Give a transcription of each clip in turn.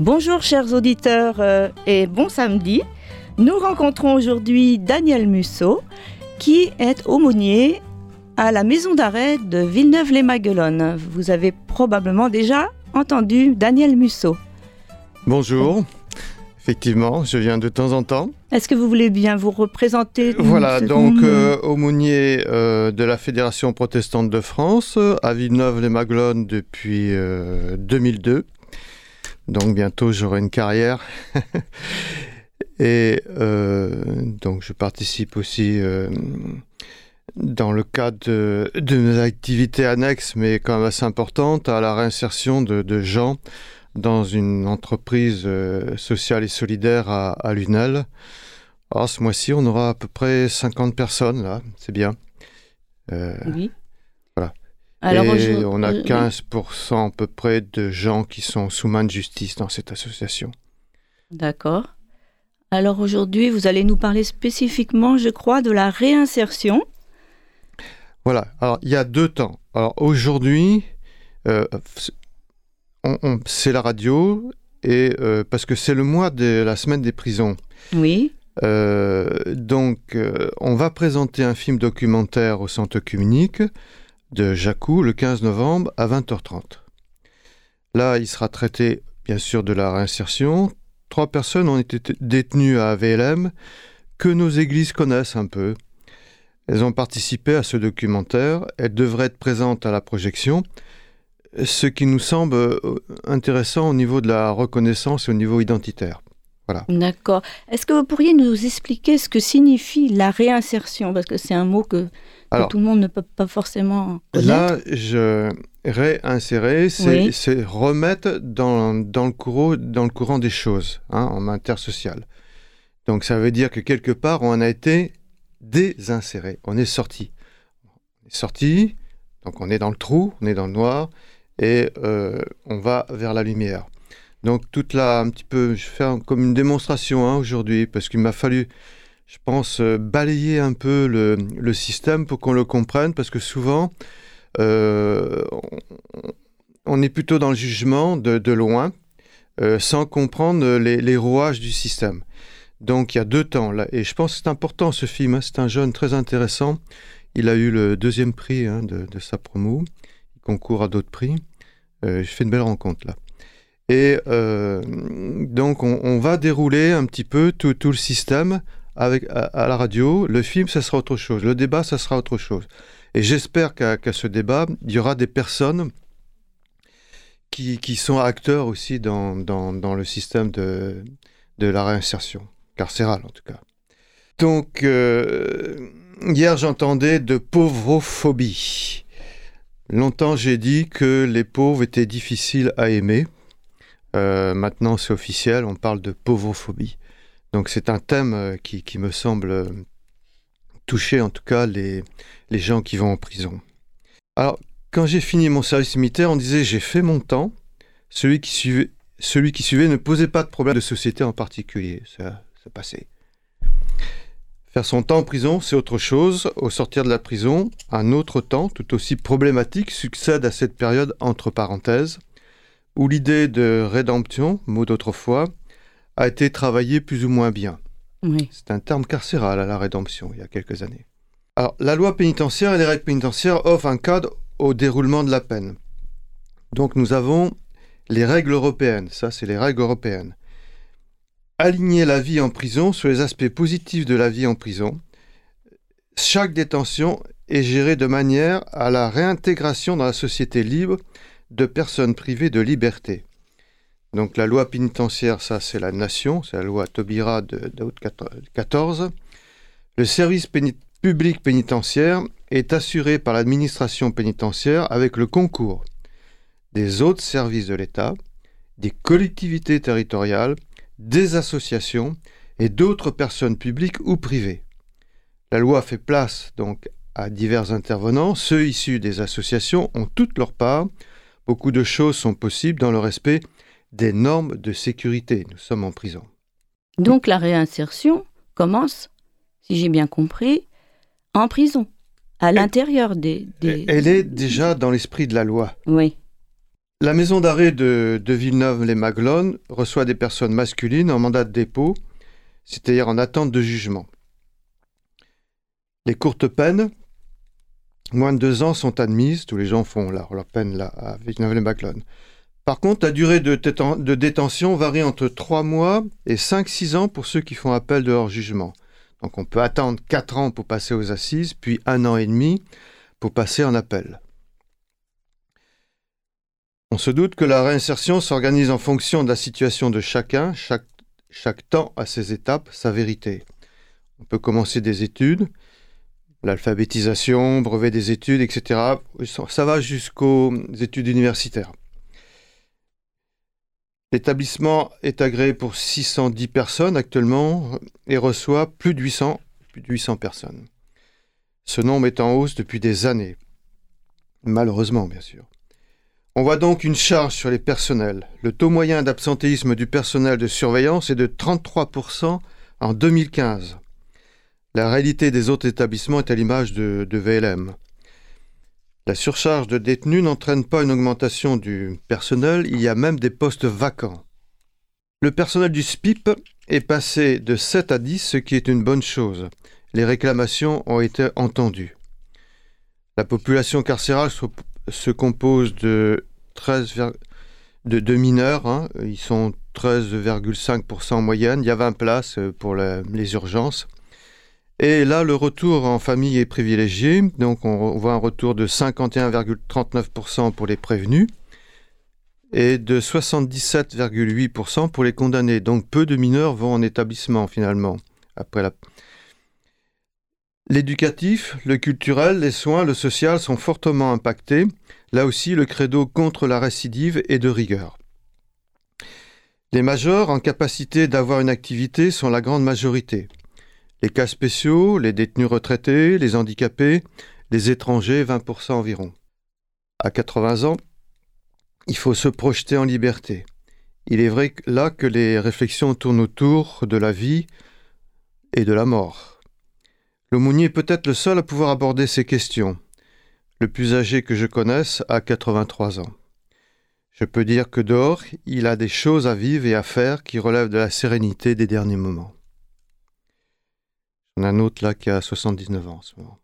Bonjour chers auditeurs et bon samedi. Nous rencontrons aujourd'hui Daniel Musso qui est aumônier à la maison d'arrêt de Villeneuve-les-Maguelones. Vous avez probablement déjà entendu Daniel Musso. Bonjour, effectivement, je viens de temps en temps. Est-ce que vous voulez bien vous représenter? Voilà, donc aumônier de la Fédération protestante de France à Villeneuve-les-Maguelones depuis 2002. Donc bientôt j'aurai une carrière. Et donc je participe aussi dans le cadre de mes activités annexes, mais quand même assez importantes, à la réinsertion de gens dans une entreprise sociale et solidaire à Lunel. Alors ce mois-ci, on aura à peu près 50 personnes là, c'est bien. Oui. Voilà. Alors, et on a 15% à peu près de gens qui sont sous main de justice dans cette association. D'accord. Alors aujourd'hui, vous allez nous parler spécifiquement, je crois, de la réinsertion. Voilà. Alors il y a 2 temps. Alors aujourd'hui, c'est la radio, et parce que c'est le mois de la semaine des prisons. Oui. Donc, on va présenter un film documentaire au Centre œcuménique de Jacou le 15 novembre à 20h30. Là, il sera traité, bien sûr, de la réinsertion. 3 personnes ont été détenues à VLM que nos églises connaissent un peu. Elles ont participé à ce documentaire. Elles devraient être présentes à la projection, ce qui nous semble intéressant au niveau de la reconnaissance et au niveau identitaire. Voilà. D'accord. Est-ce que vous pourriez nous expliquer ce que signifie la réinsertion? Parce que c'est un mot que tout le monde ne peut pas forcément connaître. Là, réinsérer, c'est remettre dans le courant des choses, en matière sociale. Donc ça veut dire que quelque part, on a été désinséré. On est sorti. Donc on est dans le trou, on est dans le noir, et on va vers la lumière. Donc un petit peu, je fais comme une démonstration aujourd'hui, parce qu'il m'a fallu, je pense, balayer un peu le système pour qu'on le comprenne, parce que souvent, on est plutôt dans le jugement de loin, sans comprendre les rouages du système. Donc il y a 2 temps là, et je pense que c'est important ce film, c'est un jeune très intéressant. Il a eu le 2e prix de sa promo, il concourt à d'autres prix. Je fais une belle rencontre là. Et donc on va dérouler un petit peu tout le système à la radio. Le film, ça sera autre chose. Le débat, ça sera autre chose. Et j'espère qu'à ce débat, il y aura des personnes qui sont acteurs aussi dans le système de la réinsertion carcérale, en tout cas. Donc, hier, j'entendais de pauvrophobie. Longtemps, j'ai dit que les pauvres étaient difficiles à aimer. Maintenant, c'est officiel, on parle de pauvrophobie. Donc, c'est un thème qui me semble toucher, en tout cas, les gens qui vont en prison. Alors, quand j'ai fini mon service militaire, on disait « j'ai fait mon temps ». Celui qui suivait ne posait pas de problème de société en particulier. Ça passait. Faire son temps en prison, c'est autre chose. Au sortir de la prison, un autre temps, tout aussi problématique, succède à cette période entre parenthèses, où l'idée de rédemption, mot d'autrefois, a été travaillée plus ou moins bien. Oui. C'est un terme carcéral à la rédemption, il y a quelques années. Alors, la loi pénitentiaire et les règles pénitentiaires offrent un cadre au déroulement de la peine. Donc, nous avons les règles européennes. Ça, c'est les règles européennes. Aligner la vie en prison sur les aspects positifs de la vie en prison. Chaque détention est gérée de manière à la réintégration dans la société libre de personnes privées de liberté. Donc la loi pénitentiaire, ça c'est la nation, c'est la loi Taubira d'août 14. Le service public pénitentiaire est assuré par l'administration pénitentiaire avec le concours des autres services de l'État, des collectivités territoriales, des associations et d'autres personnes publiques ou privées. La loi fait place donc à divers intervenants. Ceux issus des associations ont toute leur part. Beaucoup de choses sont possibles dans le respect des normes de sécurité. Nous sommes en prison. Donc la réinsertion commence, si j'ai bien compris, en prison, à l'intérieur des... Elle est déjà dans l'esprit de la loi. Oui. La maison d'arrêt de Villeneuve-les-Maguelones reçoit des personnes masculines en mandat de dépôt, c'est-à-dire en attente de jugement. Les courtes peines, moins de 2 ans, sont admises. Tous les gens font leur peine là, à Villeneuve-les-Maguelones. Par contre, la durée de détention varie entre 3 mois et 5-6 ans pour ceux qui font appel de leur jugement. Donc on peut attendre 4 ans pour passer aux assises, puis 1 an et demi pour passer en appel. On se doute que la réinsertion s'organise en fonction de la situation de chacun. Chaque temps a ses étapes, sa vérité. On peut commencer des études, l'alphabétisation, brevet des études, etc. Ça va jusqu'aux études universitaires. L'établissement est agréé pour 610 personnes actuellement et reçoit plus de 800 personnes. Ce nombre est en hausse depuis des années. Malheureusement, bien sûr. On voit donc une charge sur les personnels. Le taux moyen d'absentéisme du personnel de surveillance est de 33% en 2015. La réalité des autres établissements est à l'image de VLM. La surcharge de détenus n'entraîne pas une augmentation du personnel, il y a même des postes vacants. Le personnel du SPIP est passé de 7 à 10, ce qui est une bonne chose. Les réclamations ont été entendues. La population carcérale se compose de mineurs, ils sont 13,5% en moyenne, il y a 20 places pour les urgences. Et là, le retour en famille est privilégié, donc on voit un retour de 51,39% pour les prévenus et de 77,8% pour les condamnés. Donc peu de mineurs vont en établissement finalement. L'éducatif, le culturel, les soins, le social sont fortement impactés. Là aussi, le credo contre la récidive est de rigueur. Les majeurs en capacité d'avoir une activité sont la grande majorité. Les cas spéciaux, les détenus retraités, les handicapés, les étrangers, 20% environ. À 80 ans, il faut se projeter en liberté. Il est vrai là que les réflexions tournent autour de la vie et de la mort. L'aumônier est peut-être le seul à pouvoir aborder ces questions. Le plus âgé que je connaisse a 83 ans. Je peux dire que dehors, il a des choses à vivre et à faire qui relèvent de la sérénité des derniers moments. On a un autre là qui a 79 ans en ce moment.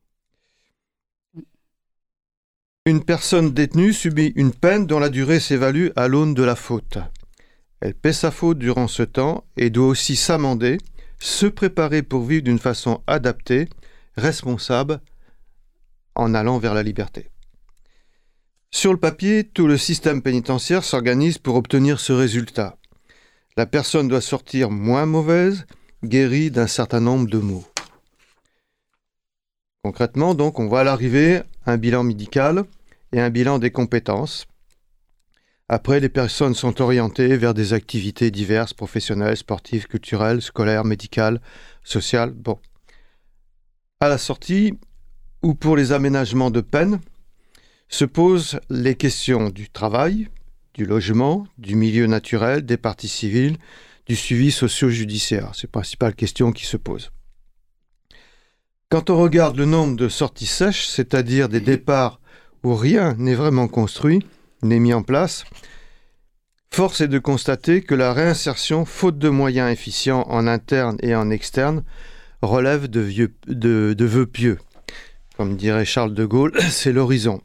Une personne détenue subit une peine dont la durée s'évalue à l'aune de la faute. Elle paie sa faute durant ce temps et doit aussi s'amender, se préparer pour vivre d'une façon adaptée, responsable, en allant vers la liberté. Sur le papier, tout le système pénitentiaire s'organise pour obtenir ce résultat. La personne doit sortir moins mauvaise, guérie d'un certain nombre de maux. Concrètement, donc, on voit à l'arrivée un bilan médical et un bilan des compétences. Après, les personnes sont orientées vers des activités diverses, professionnelles, sportives, culturelles, scolaires, médicales, sociales. Bon. À la sortie, ou pour les aménagements de peine, se posent les questions du travail, du logement, du milieu naturel, des parties civiles, du suivi socio-judiciaire. C'est les principales questions qui se posent. Quand on regarde le nombre de sorties sèches, c'est-à-dire des départs où rien n'est vraiment construit, n'est mis en place, force est de constater que la réinsertion, faute de moyens efficients en interne et en externe, relève de vœux pieux. Comme dirait Charles de Gaulle, c'est l'horizon.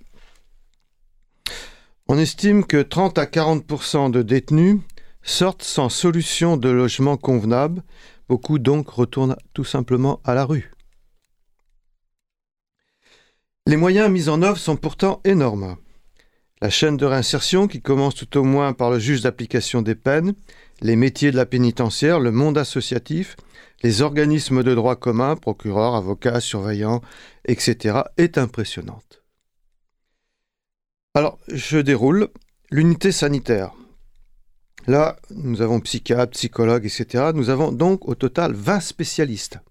On estime que 30 à 40% de détenus sortent sans solution de logement convenable. Beaucoup donc retournent tout simplement à la rue. Les moyens mis en œuvre sont pourtant énormes. La chaîne de réinsertion, qui commence tout au moins par le juge d'application des peines, les métiers de la pénitentiaire, le monde associatif, les organismes de droit commun, procureurs, avocats, surveillants, etc., est impressionnante. Alors, je déroule l'unité sanitaire. Là, nous avons psychiatres, psychologues, etc. Nous avons donc au total 20 spécialistes.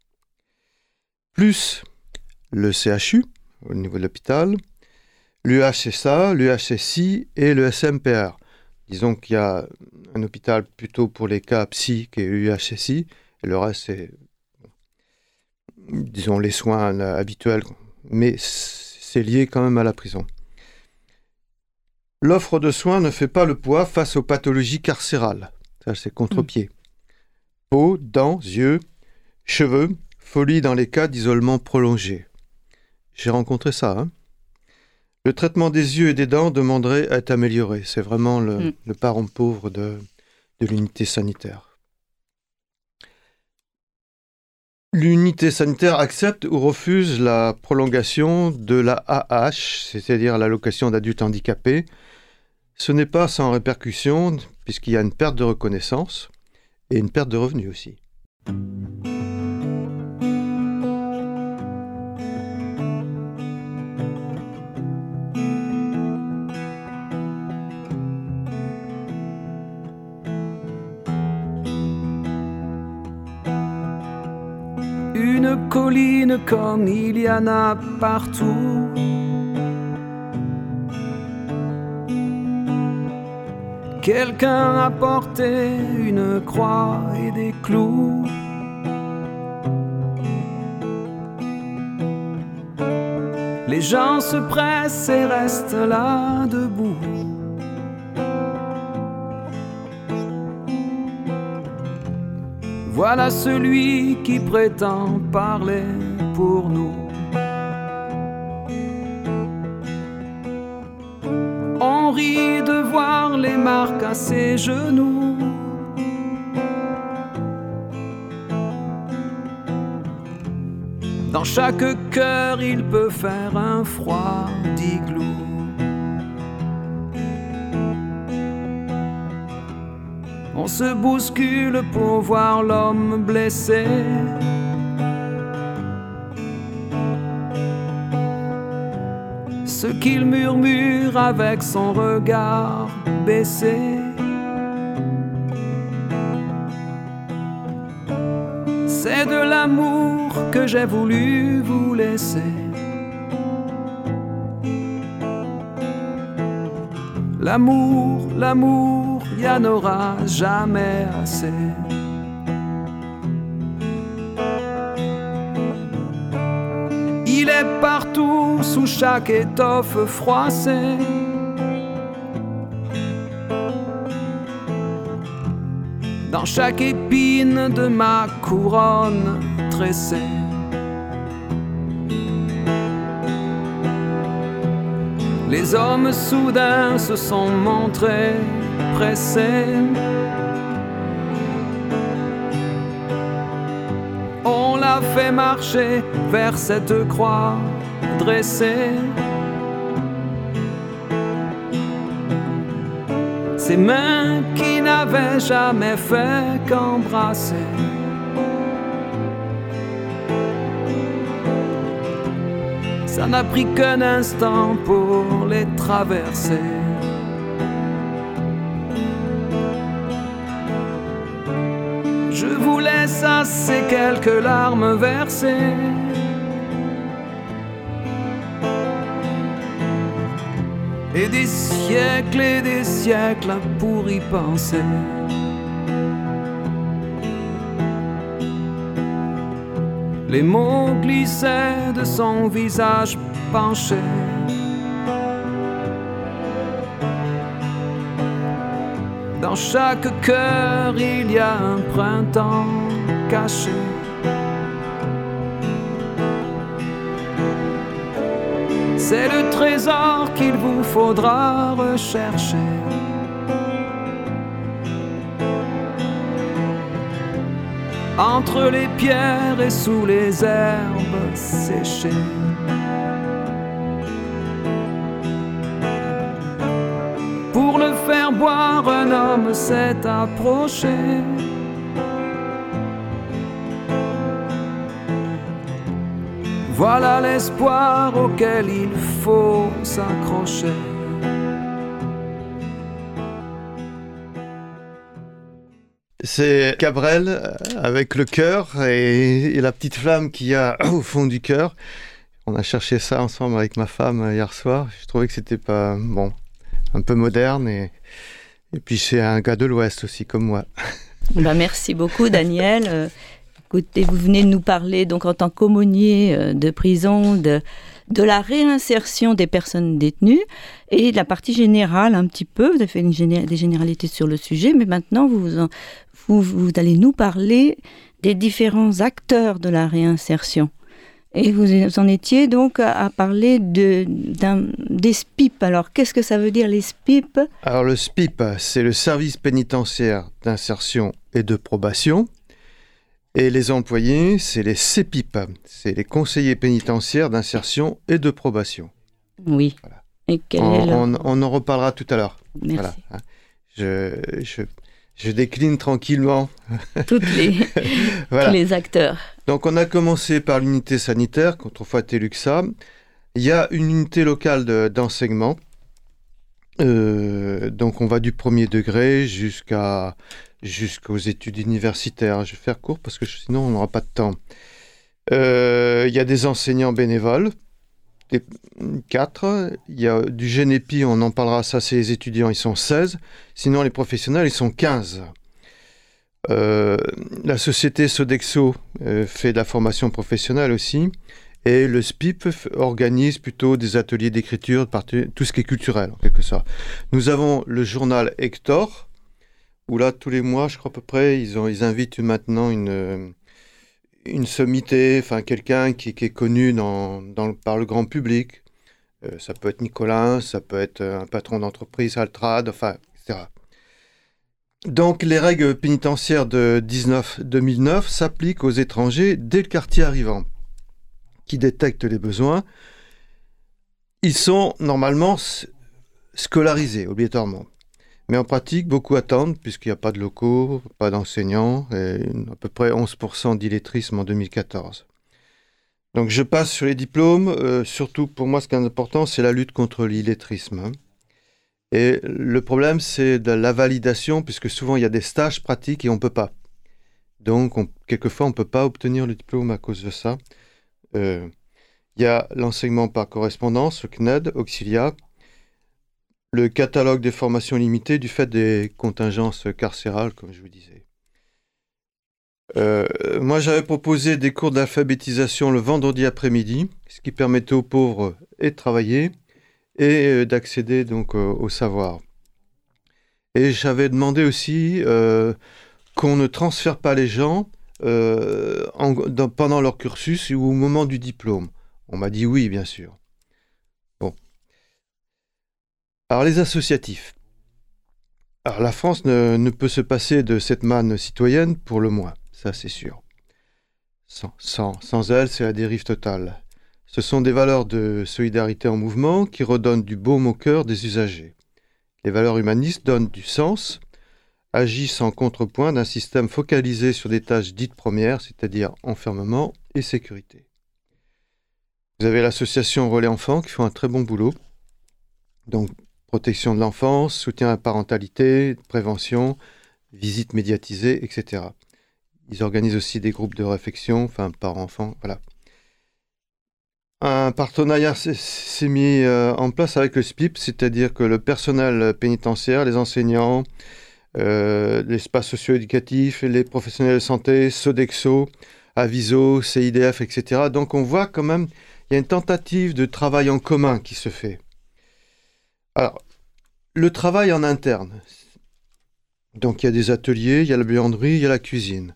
Plus le CHU, au niveau de l'hôpital, l'UHSA, l'UHSI et le SMPR. Disons qu'il y a un hôpital plutôt pour les cas psy qui est l'UHSI, et le reste c'est, disons, les soins habituels, mais c'est lié quand même à la prison. L'offre de soins ne fait pas le poids face aux pathologies carcérales. Ça, c'est contre-pied. Peau, dents, yeux, cheveux, folie dans les cas d'isolement prolongé. J'ai rencontré ça. Hein. Le traitement des yeux et des dents demanderait à être amélioré. C'est vraiment le parent pauvre de l'unité sanitaire. L'unité sanitaire accepte ou refuse la prolongation de la AH, c'est-à-dire l'allocation d'adulte handicapé. Ce n'est pas sans répercussion, puisqu'il y a une perte de reconnaissance et une perte de revenus aussi. Une colline comme il y en a partout. Quelqu'un a porté une croix et des clous. Les gens se pressent et restent là debout. Voilà celui qui prétend parler pour nous. On rit de voir les marques à ses genoux. Dans chaque cœur, il peut faire un froid d'igloo. On se bouscule pour voir l'homme blessé. Ce qu'il murmure avec son regard baissé. C'est de l'amour que j'ai voulu vous laisser. L'amour, l'amour, il n'y en aura jamais assez. Il est partout, sous chaque étoffe froissée. Dans chaque épine de ma couronne tressée. Les hommes soudain se sont montrés pressés. On l'a fait marcher vers cette croix dressée. Ses mains qui n'avaient jamais fait qu'embrasser. Ça n'a pris qu'un instant pour les traverser. Je vous laisse à ces quelques larmes versées. Et des siècles pour y penser. Les mots glissaient de son visage penché. Dans chaque cœur, il y a un printemps caché. C'est le trésor qu'il vous faudra rechercher. Entre les pierres et sous les herbes séchées. Pour le faire boire, un homme s'est approché. Voilà l'espoir auquel il faut s'accrocher. C'est Cabrel avec le cœur et la petite flamme qu'il y a au fond du cœur. On a cherché ça ensemble avec ma femme hier soir. Je trouvais que c'était pas bon, un peu moderne et puis c'est un gars de l'Ouest aussi comme moi. Ben, merci beaucoup Daniel. Écoutez, vous venez de nous parler donc en tant qu'aumônier de prison de la réinsertion des personnes détenues et de la partie générale un petit peu. Vous avez fait des généralités sur le sujet, mais maintenant vous allez nous parler des différents acteurs de la réinsertion. Et vous en étiez donc à parler des SPIP. Alors, qu'est-ce que ça veut dire, les SPIP ? Alors, le SPIP, c'est le service pénitentiaire d'insertion et de probation. Et les employés, c'est les CPIP, c'est les conseillers pénitentiaires d'insertion et de probation. Oui. Voilà. Et on en reparlera tout à l'heure. Merci. Voilà. Je décline tranquillement tous les acteurs. Donc, on a commencé par l'unité sanitaire, qu'autrefois était l'UXA. Il y a une unité locale d'enseignement. Donc, on va du premier degré jusqu'aux études universitaires. Je vais faire court parce que sinon, on n'aura pas de temps. Il y a des enseignants bénévoles, 4. Il y a du Génépi, on en parlera, ça c'est les étudiants, ils sont 16. Sinon, les professionnels, ils sont 15. La société Sodexo fait de la formation professionnelle aussi. Et le SPIP organise plutôt des ateliers d'écriture, tout ce qui est culturel, en quelque sorte. Nous avons le journal Hector, où là, tous les mois, je crois à peu près, ils invitent maintenant une sommité, enfin quelqu'un qui est connu par le grand public. Ça peut être Nicolas, ça peut être un patron d'entreprise, Altrad, enfin, etc. Donc, les règles pénitentiaires de 2009 s'appliquent aux étrangers dès le quartier arrivant, qui détectent les besoins. Ils sont normalement scolarisés, obligatoirement. Mais en pratique, beaucoup attendent, puisqu'il n'y a pas de locaux, pas d'enseignants, et à peu près 11% d'illettrisme en 2014. Donc je passe sur les diplômes. Surtout, pour moi, ce qui est important, c'est la lutte contre l'illettrisme. Et le problème, c'est de la validation, puisque souvent, il y a des stages pratiques et on ne peut pas. Donc, quelquefois, on ne peut pas obtenir le diplôme à cause de ça. Il y a l'enseignement par correspondance, le CNED, Auxilia, le catalogue des formations limitées du fait des contingences carcérales, comme je vous disais. Moi, j'avais proposé des cours d'alphabétisation le vendredi après-midi, ce qui permettait aux pauvres de travailler et d'accéder donc au savoir. Et j'avais demandé aussi qu'on ne transfère pas les gens pendant leur cursus ou au moment du diplôme. On m'a dit oui, bien sûr. Bon. Alors, les associatifs. Alors, la France ne peut se passer de cette manne citoyenne pour le moins, ça c'est sûr. Sans elle, c'est la dérive totale. Ce sont des valeurs de solidarité en mouvement qui redonnent du baume au cœur des usagers. Les valeurs humanistes donnent du sens, agissent en contrepoint d'un système focalisé sur des tâches dites premières, c'est-à-dire enfermement et sécurité. Vous avez l'association Relais Enfants qui font un très bon boulot. Donc, protection de l'enfance, soutien à la parentalité, prévention, visites médiatisées, etc. Ils organisent aussi des groupes de réflexion, enfin, parents-enfants, voilà. Un partenariat s'est mis en place avec le SPIP, c'est-à-dire que le personnel pénitentiaire, les enseignants, l'espace socio-éducatif, les professionnels de santé, Sodexo, Aviso, CIDF, etc. Donc on voit quand même, il y a une tentative de travail en commun qui se fait. Alors, le travail en interne. Donc il y a des ateliers, il y a la buanderie, il y a la cuisine.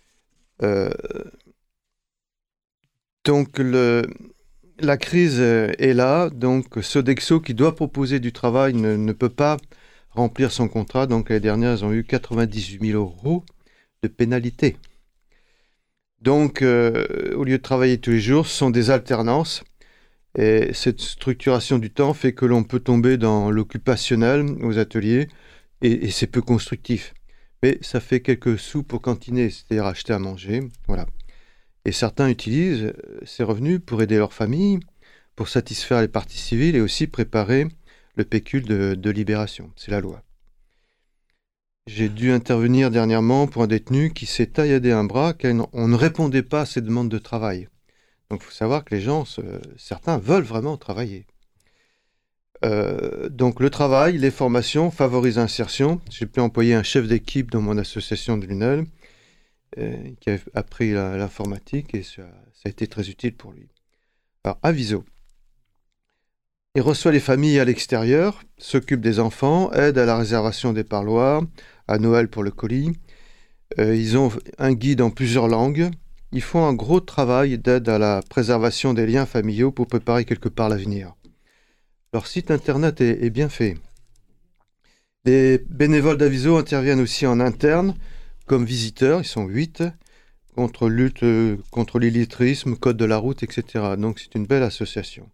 Donc la crise est là, donc Sodexo qui doit proposer du travail ne peut pas remplir son contrat. Donc l'année dernière, ils ont eu 98 000 € de pénalité. Donc au lieu de travailler tous les jours, ce sont des alternances. Et cette structuration du temps fait que l'on peut tomber dans l'occupationnel aux ateliers et c'est peu constructif. Mais ça fait quelques sous pour cantiner, c'est-à-dire acheter à manger. Voilà. Et certains utilisent ces revenus pour aider leur famille, pour satisfaire les parties civiles et aussi préparer le pécule de libération. C'est la loi. J'ai dû intervenir dernièrement pour un détenu qui s'est tailladé un bras car on ne répondait pas à ses demandes de travail. Donc il faut savoir que les gens, certains veulent vraiment travailler. Donc le travail, les formations favorisent l'insertion. J'ai pu employer un chef d'équipe dans mon association de Lunel qui a appris l'informatique et ça a été très utile pour lui. Alors, Aviso. Il reçoit les familles à l'extérieur, s'occupe des enfants, aide à la réservation des parloirs, à Noël pour le colis. Ils ont un guide en plusieurs langues. Ils font un gros travail d'aide à la préservation des liens familiaux pour préparer quelque part l'avenir. Leur site internet est bien fait. Les bénévoles d'Aviso interviennent aussi en interne comme visiteurs, ils sont 8, contre lutte contre l'illettrisme, code de la route, etc. Donc c'est une belle association.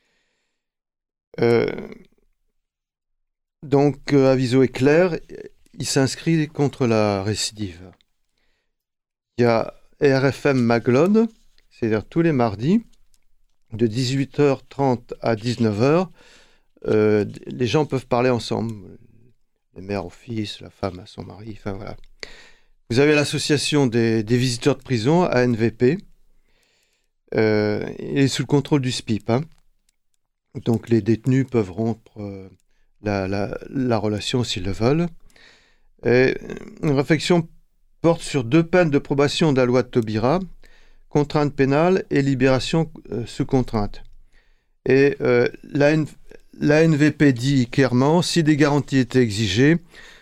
Aviso est clair, il s'inscrit contre la récidive. Il y a RFM Maguelone, c'est-à-dire tous les mardis, de 18h30 à 19h, les gens peuvent parler ensemble, les mères au fils, la femme à son mari, enfin voilà. Vous avez l'association des visiteurs de prison, ANVP, et sous le contrôle du SPIP. Donc les détenus peuvent rompre la relation s'ils le veulent. Et une réflexion porte sur 2 peines de probation de la loi de Taubira, contrainte pénale et libération sous contrainte. Et l'ANVP dit clairement, si des garanties étaient exigées,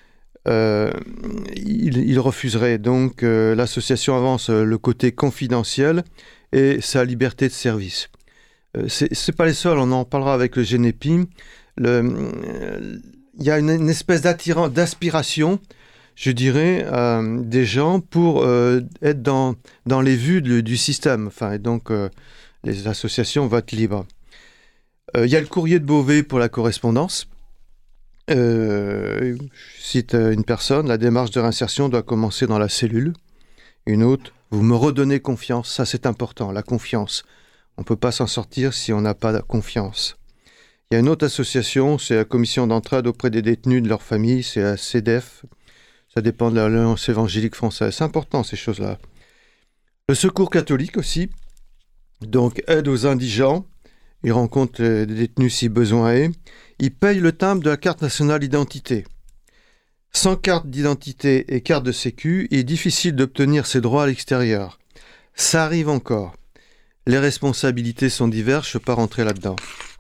il refuserait. Donc l'association avance le côté confidentiel et sa liberté de service. C'est pas les seuls, on en parlera avec le GENEPI. Il y a une espèce d'aspiration, je dirais, des gens pour être dans les vues du système. Enfin, et donc, les associations votent libre. Il y a le courrier de Beauvais pour la correspondance. Je cite une personne, la démarche de réinsertion doit commencer dans la cellule. Une autre, vous me redonnez confiance, ça c'est important, la confiance. On ne peut pas s'en sortir si on n'a pas de confiance. Il y a une autre association, c'est la commission d'entraide auprès des détenus de leur famille, c'est la CEDEF. Ça dépend de l'Alliance évangélique française. C'est important ces choses-là. Le secours catholique aussi, donc aide aux indigents. Il rencontre les détenus si besoin est. Il paye le timbre de la carte nationale d'identité. Sans carte d'identité et carte de sécu, il est difficile d'obtenir ses droits à l'extérieur. Ça arrive encore. Les responsabilités sont diverses, je ne peux pas rentrer là-dedans.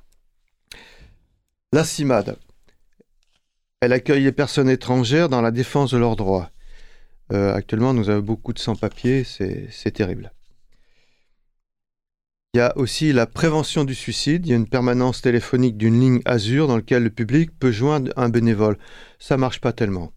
La CIMAD, elle accueille les personnes étrangères dans la défense de leurs droits. Actuellement, nous avons beaucoup de sans-papiers, c'est terrible. Il y a aussi la prévention du suicide. Il y a une permanence téléphonique d'une ligne Azur dans laquelle le public peut joindre un bénévole. Ça ne marche pas tellement.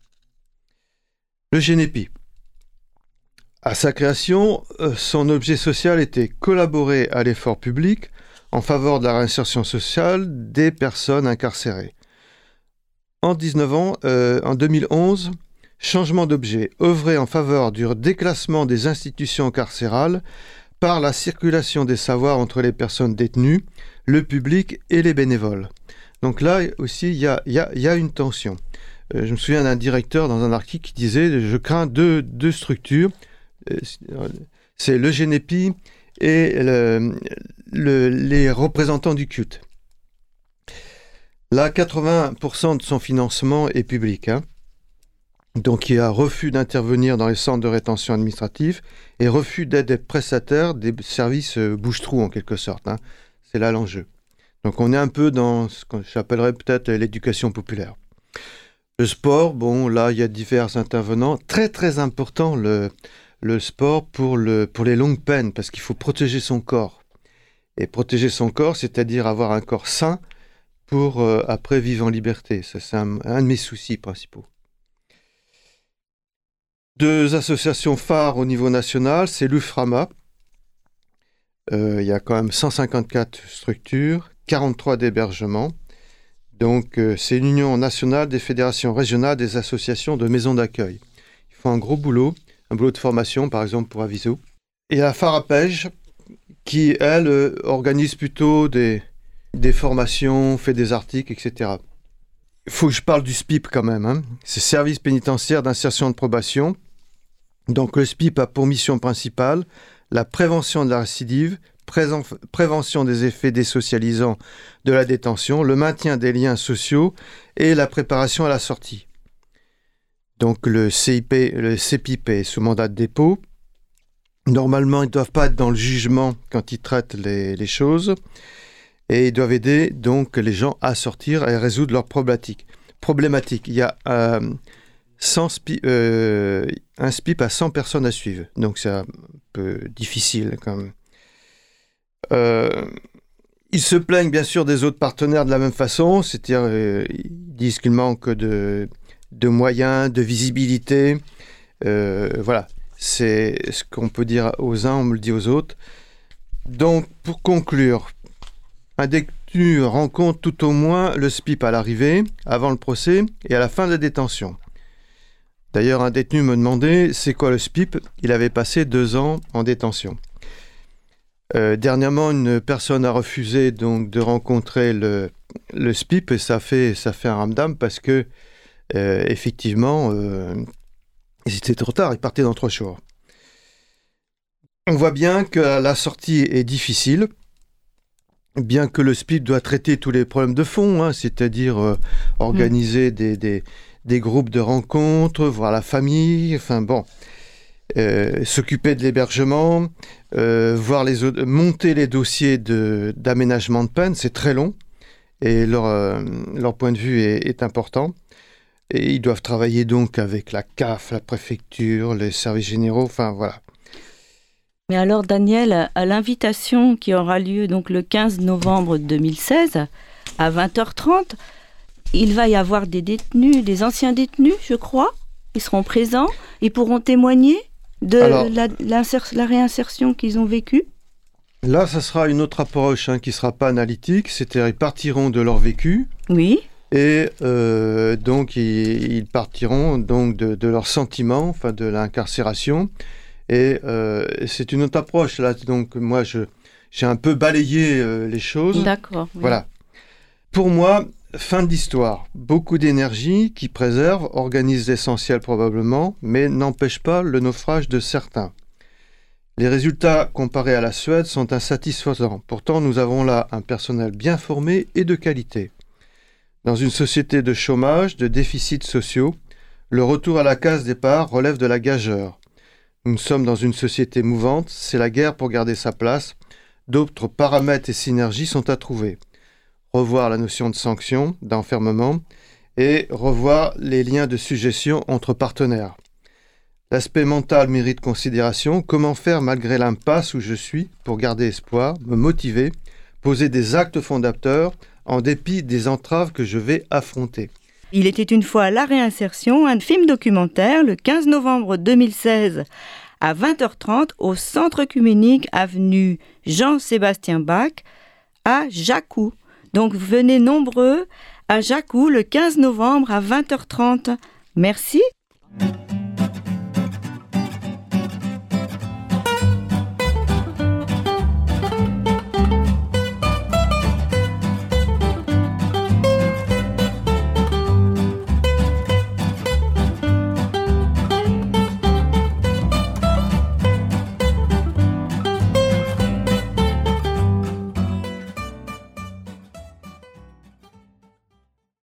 Le GENEPI. À sa création, son objet social était collaborer à l'effort public en faveur de la réinsertion sociale des personnes incarcérées. En 2011, changement d'objet, œuvrer en faveur du déclassement des institutions carcérales par la circulation des savoirs entre les personnes détenues, le public et les bénévoles. Donc là aussi, il y a une tension. Je me souviens d'un directeur dans un article qui disait « Je crains deux structures ». C'est le GENEPI et les représentants du culte. Là, 80% de son financement est public. Donc, il y a refus d'intervenir dans les centres de rétention administrative et refus d'être des prestataires des services bouche-trou, en quelque sorte. C'est là l'enjeu. Donc, on est un peu dans ce que j'appellerais peut-être l'éducation populaire. Le sport, bon, là, il y a divers intervenants. Très, très important, le sport pour les longues peines, parce qu'il faut protéger son corps. Et protéger son corps, c'est-à-dire avoir un corps sain pour après vivre en liberté. Ça, c'est un de mes soucis principaux. 2 associations phares au niveau national, c'est l'UFRAMA. Il y a quand même 154 structures, 43 d'hébergements. Donc, c'est l'Union nationale des fédérations régionales des associations de maisons d'accueil. Ils font un gros boulot, un boulot de formation, par exemple, pour Aviso. Et la Farapège, qui, elle, organise plutôt des formations, fait des articles, etc. Il faut que je parle du SPIP quand même. C'est Service pénitentiaire d'insertion et de probation. Donc le SPIP a pour mission principale la prévention de la récidive, prévention des effets désocialisants de la détention, le maintien des liens sociaux et la préparation à la sortie. Donc le CPIP est sous mandat de dépôt. Normalement, ils ne doivent pas être dans le jugement quand ils traitent les choses. et ils doivent aider donc les gens à sortir et à résoudre leurs problématiques. Il y a un SPIP à 100 personnes à suivre, donc c'est un peu difficile quand même. Ils se plaignent bien sûr des autres partenaires de la même façon, c'est-à-dire ils disent qu'il manque de moyens, de visibilité. Voilà, c'est ce qu'on peut dire aux uns, on me le dit aux autres. Donc, pour conclure, un détenu rencontre tout au moins le SPIP à l'arrivée, avant le procès et à la fin de la détention. D'ailleurs, un détenu me demandait c'est quoi le SPIP. Il avait passé 2 ans en détention. Dernièrement, une personne a refusé donc de rencontrer le SPIP et ça fait un ramdam parce que effectivement, c'était trop tard. Il partait dans 3 jours. On voit bien que la sortie est difficile, bien que le SPIP doit traiter tous les problèmes de fond, hein, c'est-à-dire organiser des groupes de rencontres, voir la famille, enfin bon, s'occuper de l'hébergement, monter les dossiers d'aménagement de peine, c'est très long et leur point de vue est important. Et ils doivent travailler donc avec la CAF, la préfecture, les services généraux, enfin voilà. Mais alors Daniel, à l'invitation qui aura lieu donc le 15 novembre 2016 à 20h30, il va y avoir des détenus, des anciens détenus, je crois. Ils seront présents, ils pourront témoigner de la réinsertion qu'ils ont vécue. Là, ça sera une autre approche qui ne sera pas analytique, c'est-à-dire ils partiront de leur vécu. Oui. Et donc, ils partiront donc de leurs sentiments, enfin de l'incarcération. Et c'est une autre approche. Là, donc, moi, j'ai un peu balayé les choses. D'accord. Oui. Voilà. Pour moi, fin de l'histoire. Beaucoup d'énergie qui préserve, organise l'essentiel probablement, mais n'empêche pas le naufrage de certains. Les résultats comparés à la Suède sont insatisfaisants. Pourtant, nous avons là un personnel bien formé et de qualité. Dans une société de chômage, de déficits sociaux, le retour à la case départ relève de la gageure. Nous sommes dans une société mouvante, c'est la guerre pour garder sa place. D'autres paramètres et synergies sont à trouver. Revoir la notion de sanction, d'enfermement, et revoir les liens de suggestion entre partenaires. L'aspect mental mérite considération. Comment faire malgré l'impasse où je suis pour garder espoir, me motiver, poser des actes fondateurs en dépit des entraves que je vais affronter. Il était une fois La Réinsertion, un film documentaire, le 15 novembre 2016 à 20h30 au Centre œcuménique avenue Jean-Sébastien Bach à Jacou. Donc venez nombreux à Jacou le 15 novembre à 20h30. Merci.